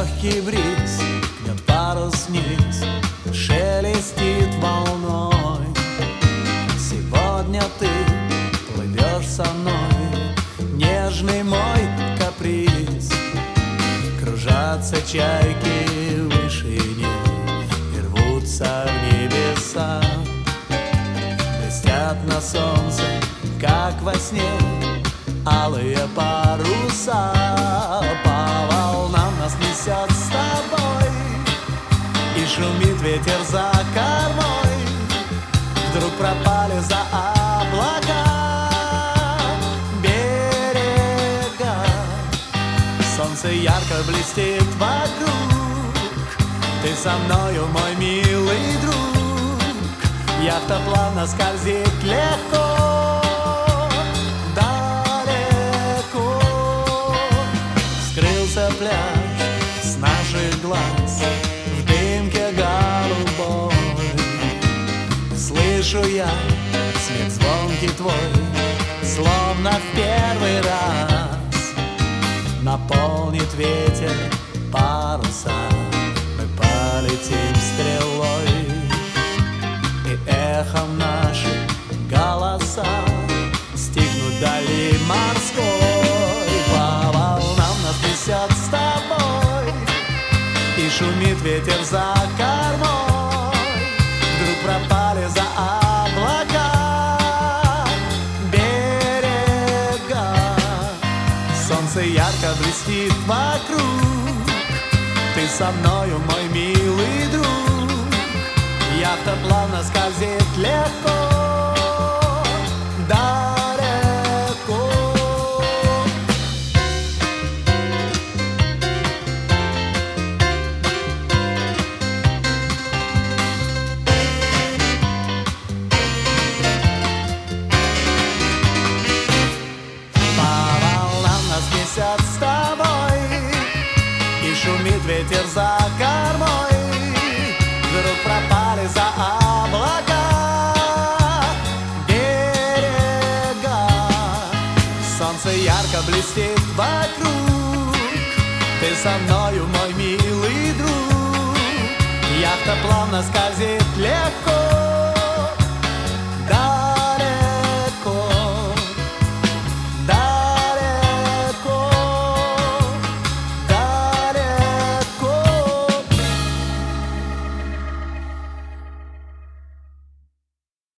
Легкий бриз гнет парус вниз, шелестит волной. Сегодня ты плывешь со мной, нежный мой каприз. Кружатся чайки в вышине и рвутся в небеса, блестят на солнце, как во сне, алые паруса. По волнам нас несет с тобой, и шумит ветер за кормой. Вдруг пропали за облака берега. Солнце ярко блестит вокруг, ты со мною, мой милый друг. Яхта плавно скользит легко, далеко. Скрылся пляж с наших глаз в дымке голубой. Слышу я смех звонкий твой, словно в первый раз. Наполнит ветер паруса, мы полетим стрелой, и эхом наши голоса стихнут вдали морской. По волнам нас несет с тобой, и шумит ветер за кормой. Вдруг пропали за облака берега. Солнце ярко блестит вокруг, ты со мною, мой милый друг. Яхта плавно скользит легко, далеко. По волнам нас несет с тобой, и шумит ветер за кормой. Вдруг пропали за облака берега. Солнце ярко блестит вокруг, ты со мною, мой милый друг. Яхта плавно скользит легко,